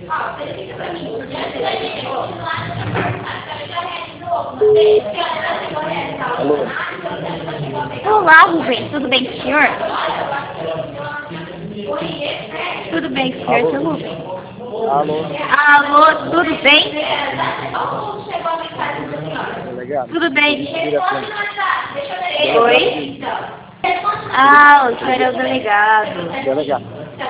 Alô? Olá, Rubens. Tudo bem com o senhor? Tudo bem com o senhor, seu Rubens? Alô? Alô, tudo bem? Delegado? Tudo bem? Delegado. Oi? Ah, o senhor é o delegado. Delegado.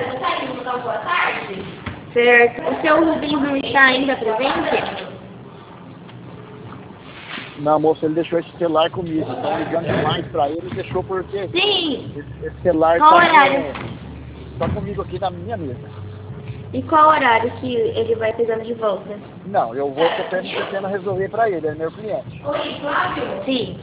Certo. O seu Rubens não está ainda presente? Não, moço, ele deixou esse celular comigo. Estão ligando demais pra ele e deixou porque Sim. esse celular Qual horário? tá comigo aqui na minha mesa. E qual horário que ele vai pegando de volta? Não, eu vou tentando resolver pra ele, é meu cliente. Sim.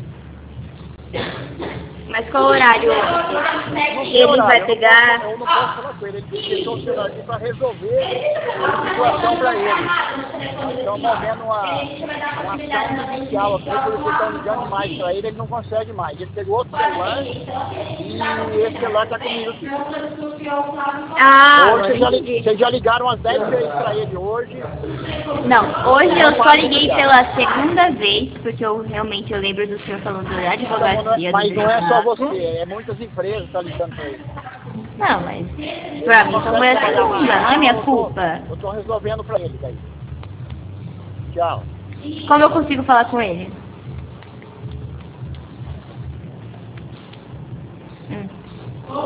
Mas qual horário ele vai pegar? Eu não posso falar com ele, ele deixou o celular aqui pra resolver a situação pra ele. Estão movendo uma ação judicial aqui, porque estão ligando demais pra ele, ele não consegue mais. Ele pegou outro celular e esse celular tá comigo aqui. Ah, Hoje entendi. vocês já ligaram umas 10 vezes pra ele hoje. Não, hoje eu só liguei pela segunda vez, porque eu realmente lembro do senhor falando da advocacia. Mas não é só você, é muitas empresas que estão ligando pra ele. Não, mas pra mim só foi a segunda, não é minha culpa. Eu tô resolvendo pra ele daí. Tchau. Como eu consigo falar com ele?